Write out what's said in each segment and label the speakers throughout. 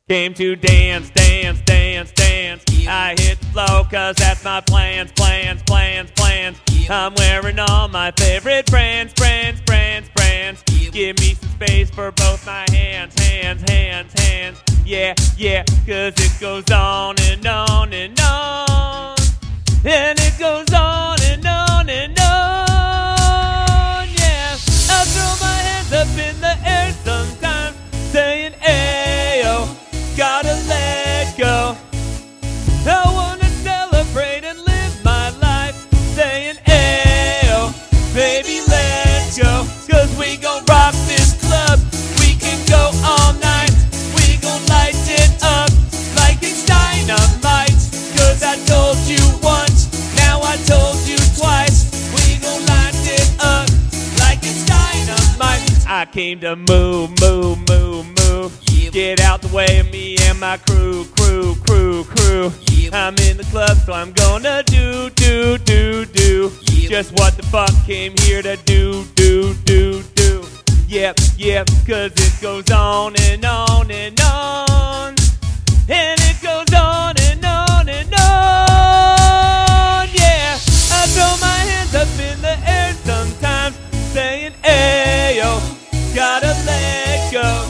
Speaker 1: Came to dance, dance, dance, dance. I hit the flow cause that's my plans, plans, plans, plans. I'm wearing all my favorite brands, brands, brands, brands. Give me some space for both my hands, hands, hands, hands. Yeah, yeah, cause it goes on and on and on. And it goes on and on and on. Yeah, I throw my hands up in the air sometimes, saying, ayo, gotta let go. I wanna celebrate and live my life, saying, ayo, baby, let's go. Cause we gon' rock this club, we can go all night. We gon' light it up like it's dynamite. Cause I told you once, now I told you twice. We gon' light it up like it's dynamite. I came to move, move, move, move. Get out the way of me and my crew, crew, crew, crew. I'm in the club, so I'm gonna do, do, do, do. Just what the fuck came here to do, do, do, do. Yep, yep, cause it goes on and on and on. And it goes on and on and on. Yeah, I throw my hands up in the air sometimes, saying, ayo, gotta let go.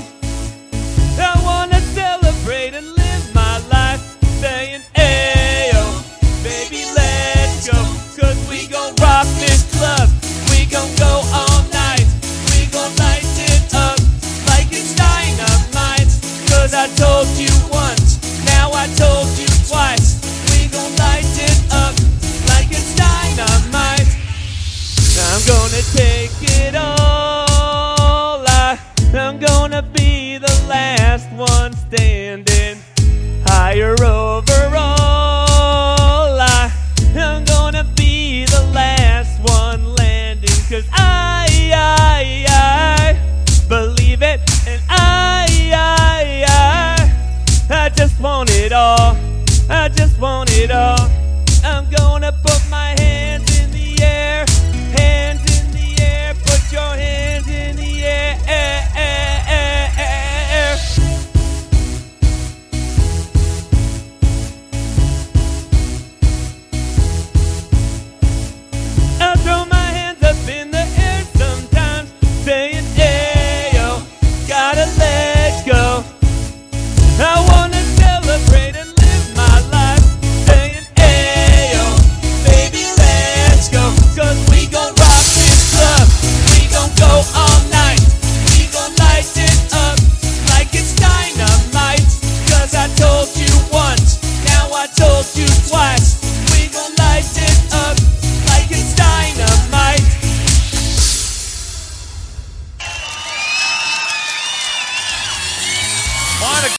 Speaker 1: I wanna celebrate and live my life, saying, ayo, baby, let's go. Cause we gon' rock this club, we gon' go all night. We gon' light it up like it's dynamite. Cause I told you once, now I told you twice. We gon' light it up like it's dynamite. I'm gonna take it all. I'm gonna be the last one standing, higher overall. I'm gonna be the last one landing. Cause I believe it, and I just want it all. I just want it all. I'm gonna put my